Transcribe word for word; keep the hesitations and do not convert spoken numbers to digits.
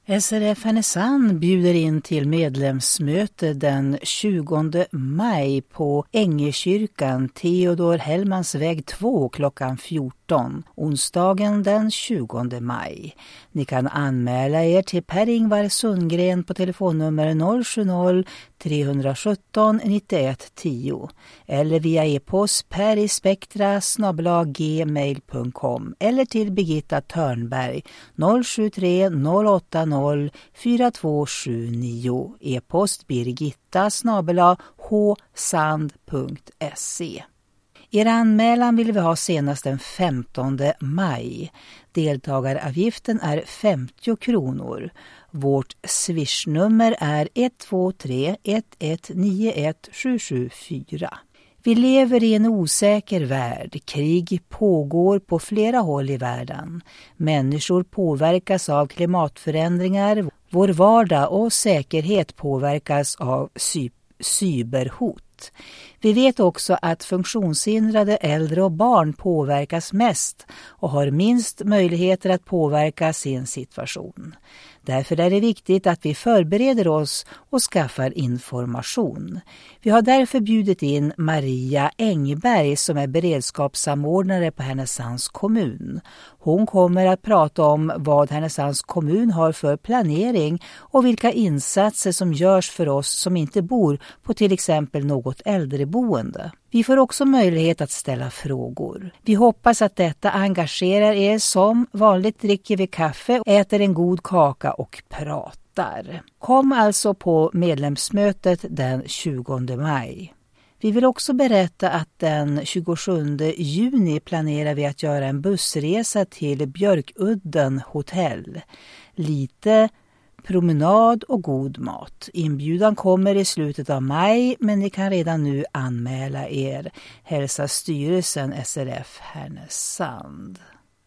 S R F Härnösand bjuder in till medlemsmöte den tjugonde maj på Ängekyrkan, Theodor Hellmans väg två klockan fjorton, onsdagen den tjugonde maj. Ni kan anmäla er till Per-Ingvar Sundgren på telefonnummer noll sju noll tre ett sju nio ett ett noll eller via e-post perispektra snabel-a gmail punkt com eller till Birgitta Törnberg noll sju tre noll åtta noll fyra två sju nio, e-post birgitta snabel-a hsand punkt se. Er anmälan vill vi ha senast den femtonde maj. Deltagaravgiften är femtio kronor. Vårt swishnummer är ett två tre ett ett nio ett sju sju fyra. Vi lever i en osäker värld. Krig pågår på flera håll i världen. Människor påverkas av klimatförändringar. Vår vardag och säkerhet påverkas av cy- cyberhot. Vi vet också att funktionshindrade, äldre och barn påverkas mest och har minst möjligheter att påverka sin situation. Därför är det viktigt att vi förbereder oss och skaffar information. Vi har därför bjudit in Maria Engberg som är beredskapssamordnare på Härnösands kommun. Hon kommer att prata om vad Härnösands kommun har för planering och vilka insatser som görs för oss som inte bor på till exempel något äldreboende. Vi får också möjlighet att ställa frågor. Vi hoppas att detta engagerar er. Som vanligt dricker vi kaffe, äter en god kaka och pratar. Kom alltså på medlemsmötet den tjugonde maj. Vi vill också berätta att den tjugosjunde juni planerar vi att göra en bussresa till Björkudden hotell. Lite promenad och god mat. Inbjudan kommer i slutet av maj, men ni kan redan nu anmäla er. Hälsa styrelsen S R F Härnösand.